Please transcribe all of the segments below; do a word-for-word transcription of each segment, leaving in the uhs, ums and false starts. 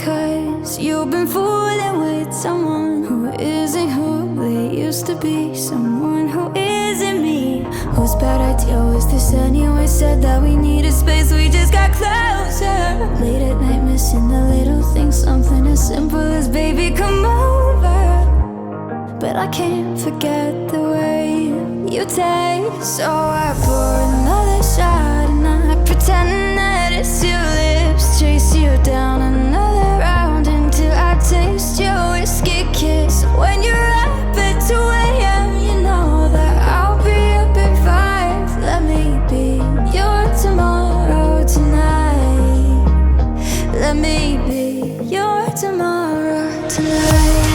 because you've been fooling with someone who isn't who they used to be, someone who isn't me. Whose bad idea was this anyway? Said that we needed space, we just got closer. Late at night missing the little things, something as simple as baby come over. But I can't forget the way you taste. So I pour another shot and I pretend that it's your lips, chase you down another round until I taste your whiskey kiss. When you're up at two a m, you know that I'll be up at five. Let me be your tomorrow tonight. Let me be your tomorrow tonight.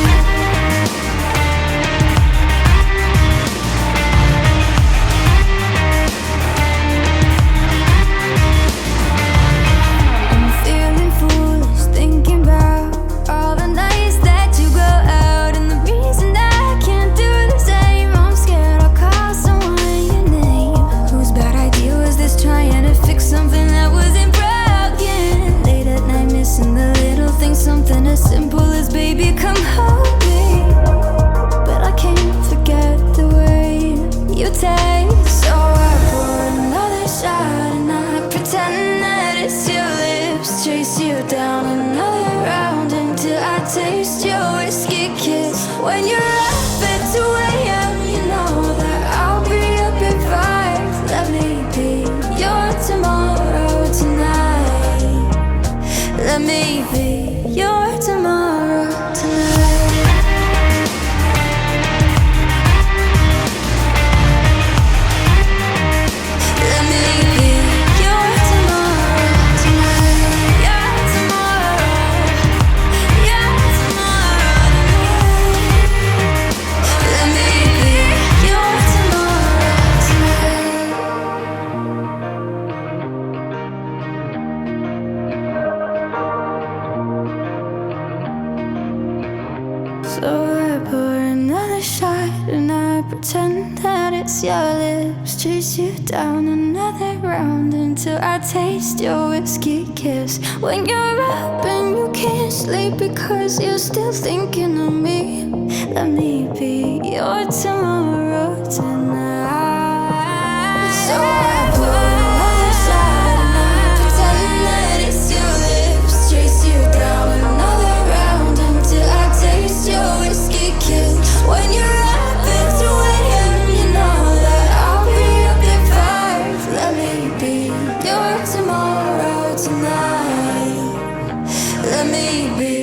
Something as simple as baby come hold me. But I can't forget the way you taste. So I pour another shot and I pretend that it's your lips, chase you down another round until I taste your whiskey kiss. When you're up at two a m, you know that I'll be up at five. Let me be your tomorrow tonight. Let me be your tomorrow tonight. Let me be your tomorrow tonight. Your tomorrow, your tomorrow tonight. Let me be your tomorrow tonight. So I pour another shot and I pretend that it's your lips, chase you down another round until I taste your whiskey kiss. When you're up and you can't sleep because you're still thinking of me, let me be your tomorrow tonight. So I pour another shot and I pretend that it's your lips, chase you down another round until I taste your whiskey kiss. When you're up at two a m, you know that I'll be up at five. Let me be your tomorrow tonight. Let me be